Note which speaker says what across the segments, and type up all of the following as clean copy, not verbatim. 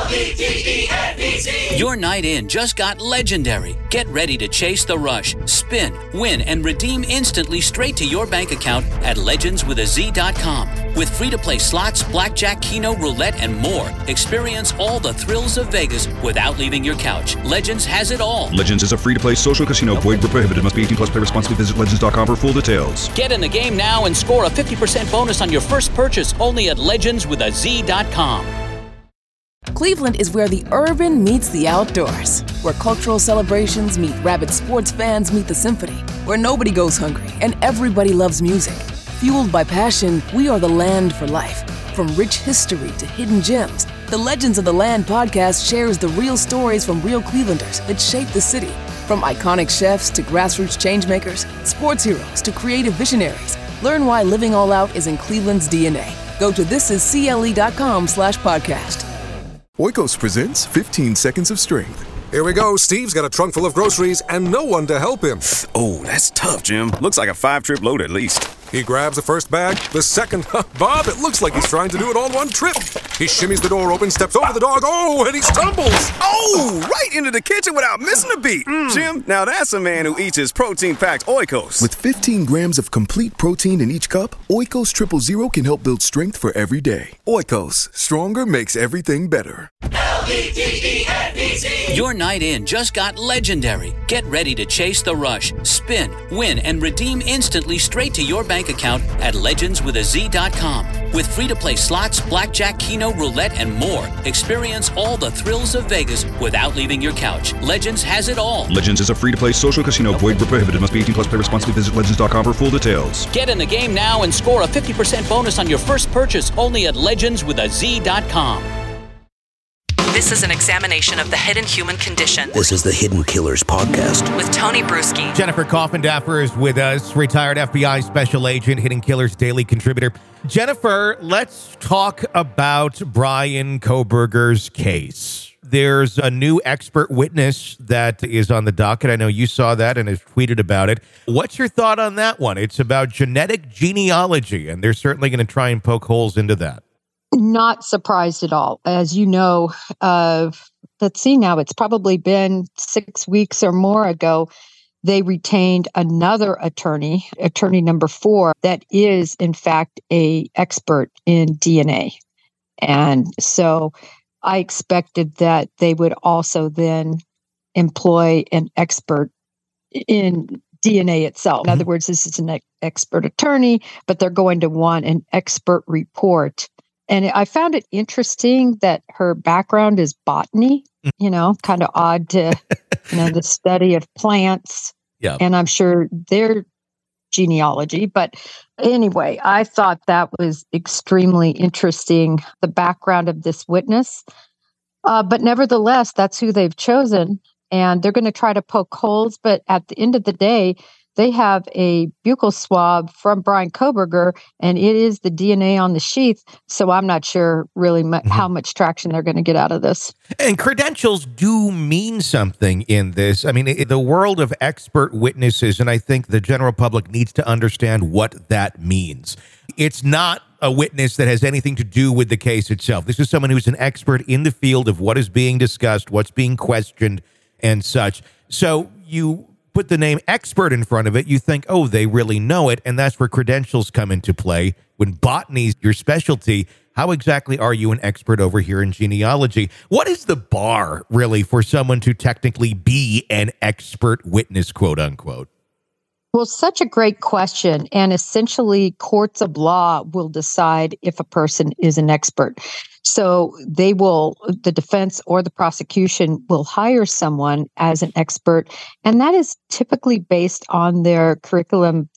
Speaker 1: Your night in just got legendary. Get ready to chase the rush, spin, win, and redeem instantly straight to your bank account at legendswithaz.com. With free-to-play slots, blackjack, keno, roulette, and more, experience all the thrills of Vegas without leaving your couch. Legends has it all.
Speaker 2: Legends is a free-to-play social casino. Void where prohibited. Must be 18 plus. Play responsibly. Visit legends.com for full details.
Speaker 1: Get in the game now and score a 50% bonus on your first purchase only at legendswithaz.com.
Speaker 3: Cleveland is where the urban meets the outdoors, where cultural celebrations meet rabid sports fans meet the symphony, where nobody goes hungry and everybody loves music. Fueled by passion, we are the land for life. From rich history to hidden gems, the Legends of the Land podcast shares the real stories from real Clevelanders that shape the city. From iconic chefs to grassroots changemakers, sports heroes to creative visionaries, learn why living all out is in Cleveland's DNA. Go to thisiscle.com/podcast.
Speaker 4: Oikos presents 15 Seconds of Strength.
Speaker 5: Here we go. Steve's got a trunk full of groceries and no one to help him.
Speaker 6: Oh, that's tough, Jim. Looks like a 5-trip load at least.
Speaker 5: He grabs the first bag, the second. Bob, it looks like he's trying to do it all in one trip. He shimmies the door open, steps over the dog, and he stumbles.
Speaker 6: Oh, right into the kitchen without missing a beat. Jim, now that's a man who eats his protein-packed Oikos.
Speaker 4: With 15 grams of complete protein in each cup, Oikos Triple Zero can help build strength for every day. Oikos, stronger makes everything better.
Speaker 1: LVDENBC. Your night in just got legendary. Get ready to chase the rush, spin, win, and redeem instantly straight to your bank account at legendswithaz.com. With free-to-play slots, blackjack, keno, roulette, and more, experience all the thrills of Vegas without leaving your couch. Legends has it all.
Speaker 2: Legends is a free-to-play social casino. Void where prohibited. Must be 18 plus. Play responsibly. Visit legends.com for full details.
Speaker 1: Get in the game now and score a 50% bonus on your first purchase only at legendswithaz.com.
Speaker 7: This is an examination of the hidden human condition.
Speaker 8: This is the Hidden Killers Podcast.
Speaker 7: With Tony Bruschi.
Speaker 9: Jennifer Coffindaffer is with us, retired FBI special agent, Hidden Killers daily contributor. Jennifer, let's talk about Bryan Kohberger's case. There's a new expert witness that is on the docket. I know you saw that and have tweeted about it. What's your thought on that one? It's about genetic genealogy, and they're certainly going to try and poke holes into that.
Speaker 10: Not surprised at all. As you know, let's see now, it's probably been 6 weeks or more ago, they retained another attorney number 4, that is, in fact, a expert in DNA. And so I expected that they would also then employ an expert in DNA itself. In other words, this is an expert attorney, but they're going to want an expert report. And I found it interesting that her background is botany, kind of odd to, the study of plants.
Speaker 9: Yeah.
Speaker 10: And I'm sure their genealogy. But anyway, I thought that was extremely interesting, the background of this witness. But nevertheless, that's who they've chosen. And they're going to try to poke holes. But at the end of the day, they have a buccal swab from Bryan Kohberger, and it is the DNA on the sheath. So I'm not sure really how much traction they're going to get out of this.
Speaker 9: And credentials do mean something in this. I mean, the world of expert witnesses, and I think the general public needs to understand what that means. It's not a witness that has anything to do with the case itself. This is someone who's an expert in the field of what is being discussed, what's being questioned, and such. So you put the name expert in front of it, you think, oh, they really know it, and that's where credentials come into play. When botany's your specialty, how exactly are you an expert over here in genealogy? What is the bar, really, for someone to technically be an expert witness, quote unquote?
Speaker 10: Well, such a great question. And essentially, courts of law will decide if a person is an expert. So the defense or the prosecution will hire someone as an expert. And that is typically based on their curriculum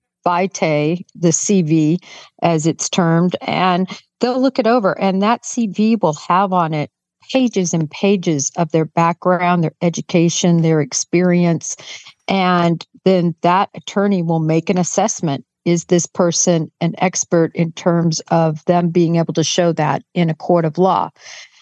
Speaker 10: vitae, the CV, as it's termed. And they'll look it over. And that CV will have on it pages and pages of their background, their education, their experience. And then that attorney will make an assessment. Is this person an expert in terms of them being able to show that in a court of law?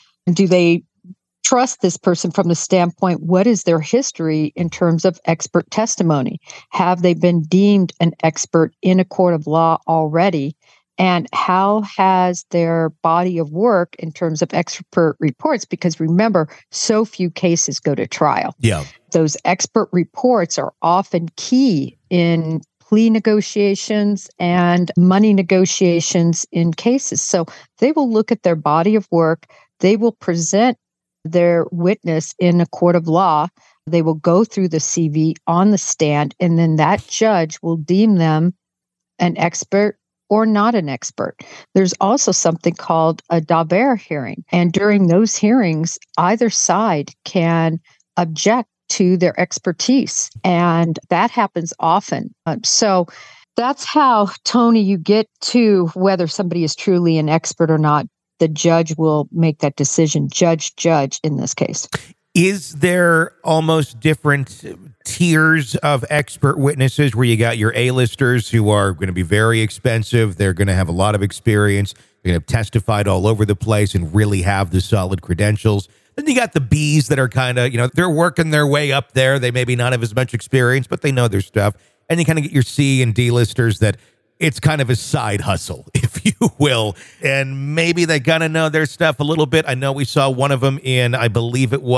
Speaker 10: Do they trust this person from the standpoint, what is their history in terms of expert testimony? Have they been deemed an expert in a court of law already? And how has their body of work in terms of expert reports? Because remember, so few cases go to trial.
Speaker 9: Yeah.
Speaker 10: Those expert reports are often key in plea negotiations and money negotiations in cases. So they will look at their body of work. They will present their witness in a court of law. They will go through the CV on the stand, and then that judge will deem them an expert or not an expert. There's also something called a Daubert hearing. And during those hearings, either side can object to their expertise. And that happens often. So that's how, Tony, you get to whether somebody is truly an expert or not. The judge will make that decision, judge in this case.
Speaker 9: Is there almost different tiers of expert witnesses where you got your A-listers who are going to be very expensive? They're going to have a lot of experience. They're going to have testified all over the place and really have the solid credentials. Then you got the Bs that are kind of, they're working their way up there. They maybe not have as much experience, but they know their stuff. And you kind of get your C and D-listers that it's kind of a side hustle, if you will. And maybe they got to know their stuff a little bit. I know we saw one of them in, I believe I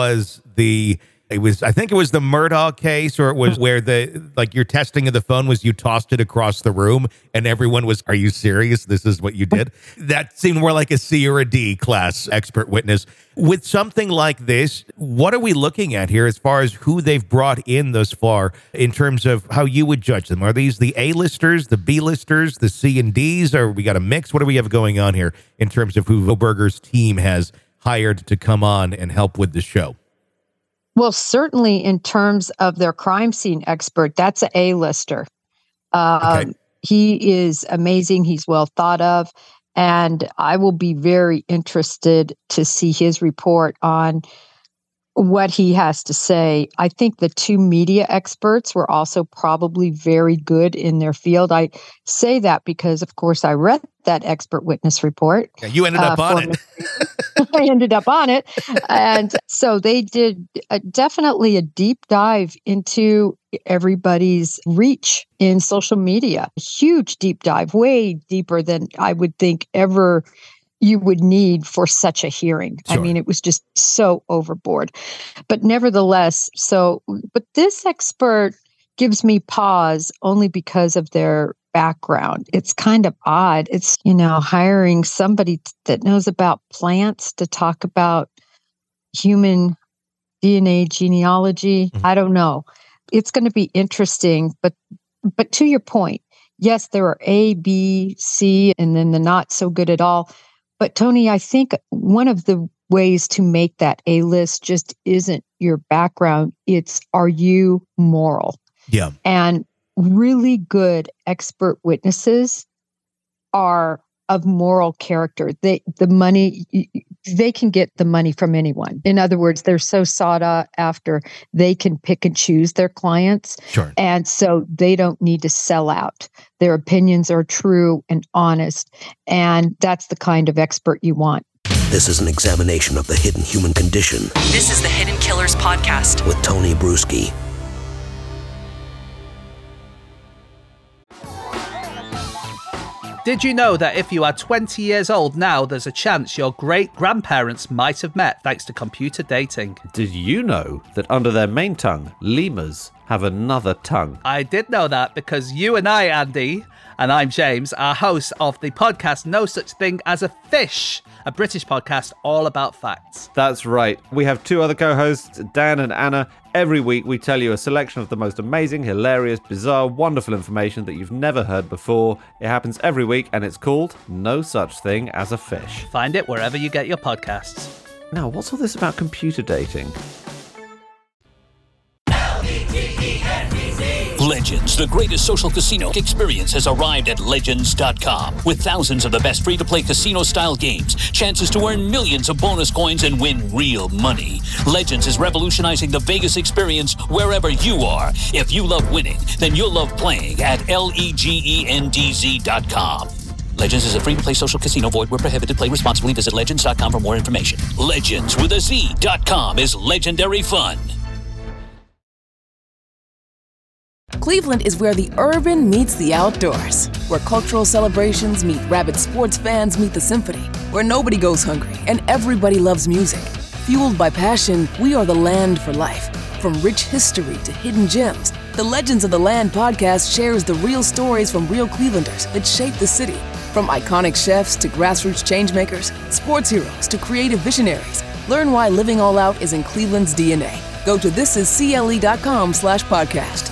Speaker 9: think it was the Murdaugh case, or it was where your testing of the phone was you tossed it across the room and everyone was, are you serious? This is what you did? That seemed more like a C or a D class expert witness. With something like this, what are we looking at here as far as who they've brought in thus far in terms of how you would judge them? Are these the A-listers, the B-listers, the C and Ds, or we got a mix? What do we have going on here in terms of who Oberger's team has hired to come on and help with the show?
Speaker 10: Well, certainly in terms of their crime scene expert, that's an A-lister. Okay. He is amazing. He's well thought of. And I will be very interested to see his report on what he has to say. I think the two media experts were also probably very good in their field. I say that because, of course, I read that expert witness report.
Speaker 9: Yeah, you ended up on it.
Speaker 10: I ended up on it. And so they did definitely a deep dive into everybody's reach in social media. A huge deep dive, way deeper than I would think ever you would need for such a hearing. Sure. I mean, it was just so overboard. But nevertheless, but this expert gives me pause only because of their background. It's kind of odd. It's, hiring somebody that knows about plants to talk about human DNA genealogy. Mm-hmm. I don't know. It's going to be interesting. But to your point, yes, there are A, B, C, and then the not so good at all. But Tony, I think one of the ways to make that A-list just isn't your background. It's, are you moral?
Speaker 9: Yeah.
Speaker 10: And really good expert witnesses are of moral character. They can get the money from anyone. In other words, they're so sought after, they can pick and choose their clients.
Speaker 9: Sure.
Speaker 10: And so they don't need to sell out. Their opinions are true and honest. And that's the kind of expert you want.
Speaker 8: This is an examination of the hidden human condition.
Speaker 7: This is the Hidden Killers Podcast
Speaker 8: with Tony Bruschi.
Speaker 11: Did you know that if you are 20 years old now, there's a chance your great-grandparents might have met thanks to computer dating?
Speaker 12: Did you know that under their main tongue, lemurs have another tongue?
Speaker 11: I did know that because you and I, Andy, and I'm James, are hosts of the podcast No Such Thing as a Fish, a British podcast all about facts.
Speaker 12: That's right. We have two other co-hosts, Dan and Anna. Every week we tell you a selection of the most amazing, hilarious, bizarre, wonderful information that you've never heard before. It happens every week and it's called No Such Thing as a Fish.
Speaker 11: Find it wherever you get your podcasts.
Speaker 12: Now, what's all this about computer dating?
Speaker 1: Legends, the greatest social casino experience, has arrived at Legends.com. With thousands of the best free-to-play casino-style games, chances to earn millions of bonus coins and win real money. Legends is revolutionizing the Vegas experience wherever you are. If you love winning, then you'll love playing at LEGENDZ.com. Legends is a free-to-play social casino. Void where prohibited. Play responsibly. Visit Legends.com for more information. Legends with a Z.com is legendary fun.
Speaker 3: Cleveland is where the urban meets the outdoors, where cultural celebrations meet rabid sports fans meet the symphony, where nobody goes hungry and everybody loves music. Fueled by passion, we are the land for life. From rich history to hidden gems, the Legends of the Land podcast shares the real stories from real Clevelanders that shape the city. From iconic chefs to grassroots changemakers, sports heroes to creative visionaries, learn why living all out is in Cleveland's DNA. Go to thisiscle.com/podcast.